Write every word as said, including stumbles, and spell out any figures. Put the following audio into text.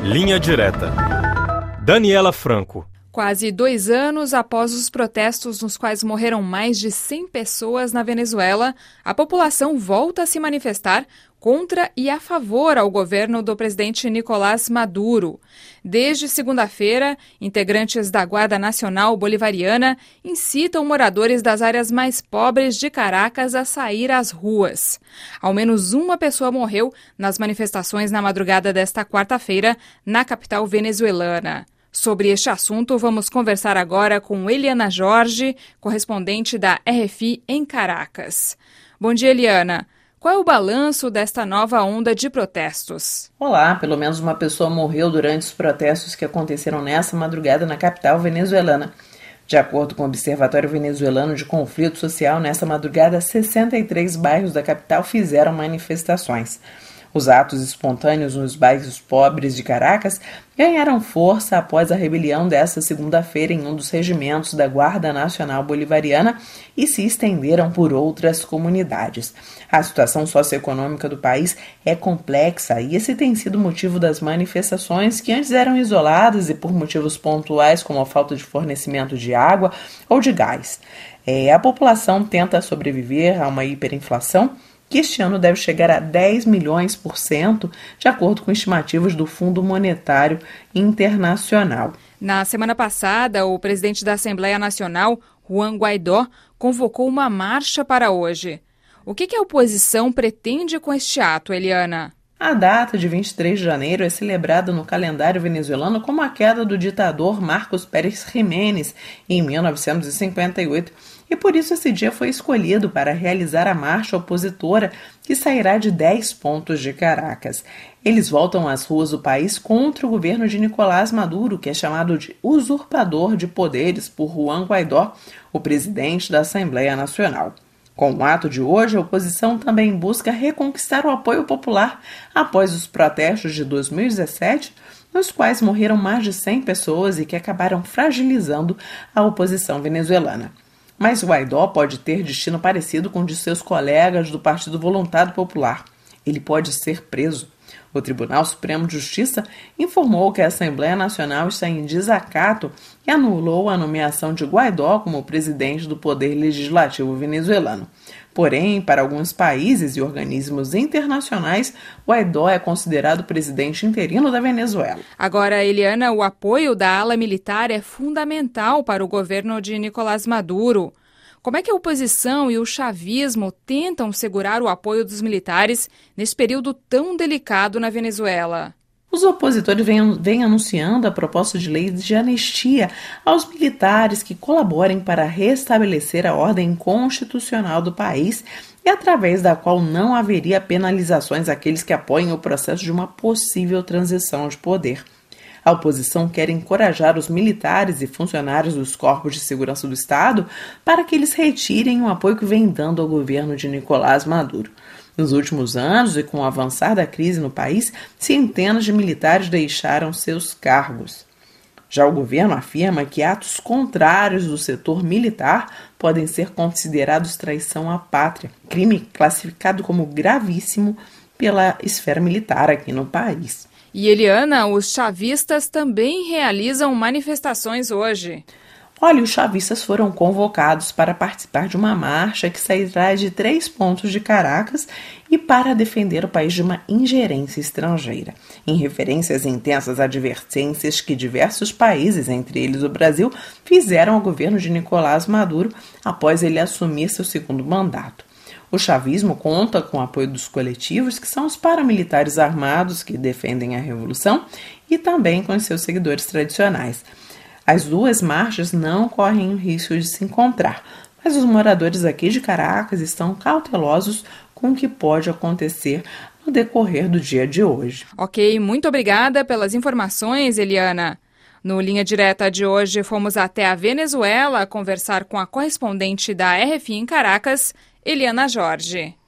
Linha Direta. Daniela Franco. Quase dois anos após os protestos nos quais morreram mais de cem pessoas na Venezuela, a população volta a se manifestar contra e a favor ao governo do presidente Nicolás Maduro. Desde segunda-feira, integrantes da Guarda Nacional Bolivariana incitam moradores das áreas mais pobres de Caracas a sair às ruas. Ao menos uma pessoa morreu nas manifestações na madrugada desta quarta-feira, na capital venezuelana. Sobre este assunto, vamos conversar agora com Eliana Jorge, correspondente da R F I em Caracas. Bom dia, Eliana. Qual é o balanço desta nova onda de protestos? Olá, pelo menos uma pessoa morreu durante os protestos que aconteceram nessa madrugada na capital venezuelana. De acordo com o Observatório Venezuelano de Conflito Social, nessa madrugada, sessenta e três bairros da capital fizeram manifestações. Os atos espontâneos nos bairros pobres de Caracas ganharam força após a rebelião desta segunda-feira em um dos regimentos da Guarda Nacional Bolivariana e se estenderam por outras comunidades. A situação socioeconômica do país é complexa e esse tem sido motivo das manifestações que antes eram isoladas e por motivos pontuais como a falta de fornecimento de água ou de gás. É, a população tenta sobreviver a uma hiperinflação que este ano deve chegar a dez milhões por cento, de acordo com estimativas do Fundo Monetário Internacional. Na semana passada, o presidente da Assembleia Nacional, Juan Guaidó, convocou uma marcha para hoje. O que a oposição pretende com este ato, Eliana? A data de vinte e três de janeiro é celebrada no calendário venezuelano como a queda do ditador Marcos Pérez Jiménez em mil novecentos e cinquenta e oito. E por isso esse dia foi escolhido para realizar a marcha opositora que sairá de dez pontos de Caracas. Eles voltam às ruas do país contra o governo de Nicolás Maduro, que é chamado de usurpador de poderes por Juan Guaidó, o presidente da Assembleia Nacional. Com o ato de hoje, a oposição também busca reconquistar o apoio popular após os protestos de dois mil e dezessete, nos quais morreram mais de cem pessoas e que acabaram fragilizando a oposição venezuelana. Mas Guaidó pode ter destino parecido com o de seus colegas do Partido Voluntário Popular. Ele pode ser preso. O Tribunal Supremo de Justiça informou que a Assembleia Nacional está em desacato e anulou a nomeação de Guaidó como presidente do Poder Legislativo venezuelano. Porém, para alguns países e organismos internacionais, Guaidó é considerado presidente interino da Venezuela. Agora, Eliana, o apoio da ala militar é fundamental para o governo de Nicolás Maduro. Como é que a oposição e o chavismo tentam segurar o apoio dos militares nesse período tão delicado na Venezuela? Os opositores vêm, vêm anunciando a proposta de lei de anistia aos militares que colaborem para restabelecer a ordem constitucional do país e através da qual não haveria penalizações àqueles que apoiem o processo de uma possível transição de poder. A oposição quer encorajar os militares e funcionários dos corpos de segurança do Estado para que eles retirem o apoio que vem dando ao governo de Nicolás Maduro. Nos últimos anos, e com o avançar da crise no país, centenas de militares deixaram seus cargos. Já o governo afirma que atos contrários do setor militar podem ser considerados traição à pátria, crime classificado como gravíssimo pela esfera militar aqui no país. E, Eliana, os chavistas também realizam manifestações hoje. Olha, os chavistas foram convocados para participar de uma marcha que sairá de três pontos de Caracas e para defender o país de uma ingerência estrangeira, em referência às intensas advertências que diversos países, entre eles o Brasil, fizeram ao governo de Nicolás Maduro após ele assumir seu segundo mandato. O chavismo conta com o apoio dos coletivos, que são os paramilitares armados que defendem a revolução, e também com seus seguidores tradicionais. As duas marchas não correm o risco de se encontrar, mas os moradores aqui de Caracas estão cautelosos com o que pode acontecer no decorrer do dia de hoje. Ok, muito obrigada pelas informações, Eliana. No Linha Direta de hoje, fomos até a Venezuela conversar com a correspondente da R F I em Caracas, Eliana Jorge.